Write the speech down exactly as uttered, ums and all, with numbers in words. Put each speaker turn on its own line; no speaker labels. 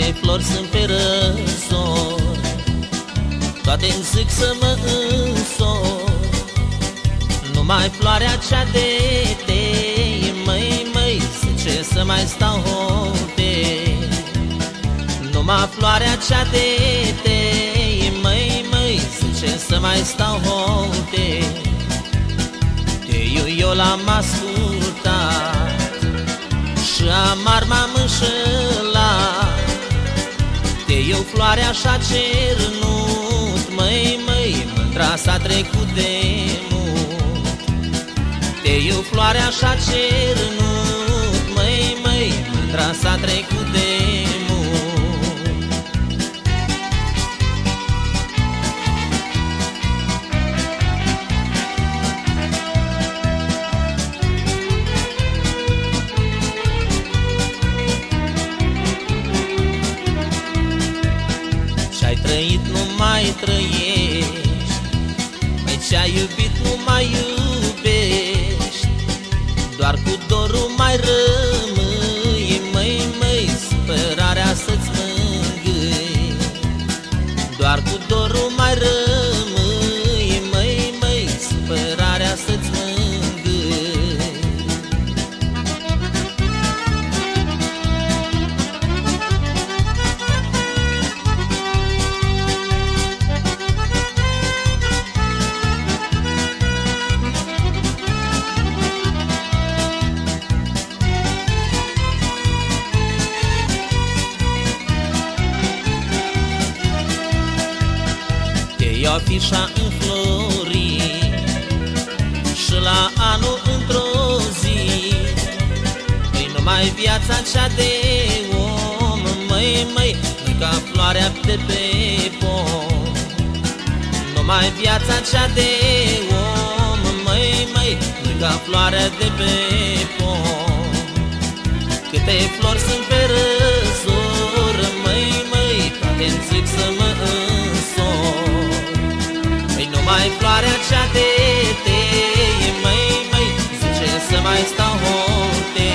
Câte flori sunt pe răsor, toate-mi zic să mă însor. Numai floarea cea de tei, măi, măi, zice să mai stau hote. Numai floarea cea de tei, măi, măi, zice să mai stau hote. Teiul eu l-am ascultat și amar m-am înșelat. Teiul floarea așa cernut, măi, măi, mândra s-a trecut de mult. Teiul floarea așa cernut, măi, măi, mândra s-a trecut de mult. Ce-ai trăit nu mai trăiești, măi, ce-ai iubit nu mai iubești. Doar cu dorul mai rămâi, măi, măi, supărarea să-ți mângâi. Doar cu dorul mai rămâi, măi, măi, supărarea să-ți mângâi. Te iau fișa înflorit și la anul într-o zi. Păi numai viața cea de om, măi, măi, nu ca floarea de pe pom. Numai viața cea de om, măi, măi, nu ca floarea de pe pom. Câte flori sunt pe răsor, măi, măi, toate-mi zic să mă însor. Păi numai floarea cea de tei, măi, măi, zice să mai stau hote.